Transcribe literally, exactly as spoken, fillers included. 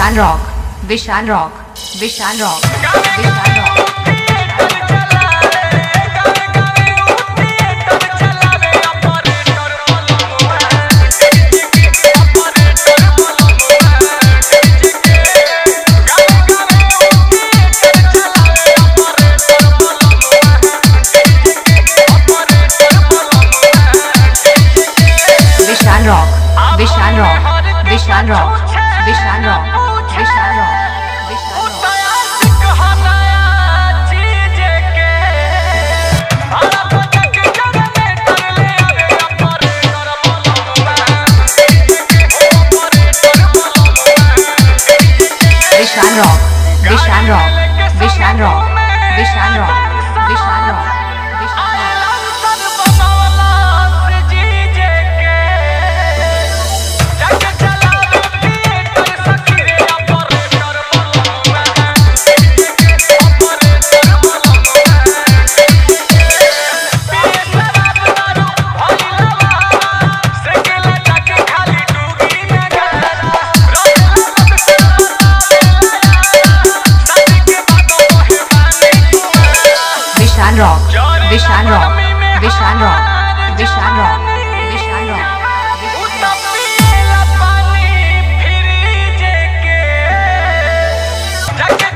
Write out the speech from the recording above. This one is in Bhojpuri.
Vishal rock Vishal rock Vishal rock Vishal rock Vishal rock Vishal rock Vishal rock Vishal rock Vishal rock Vishal rock Vishal rock Vishal rock Vishal rock Vishal rock Vishal rock Vishal rock Vishal rock Vishal rock Vishal rock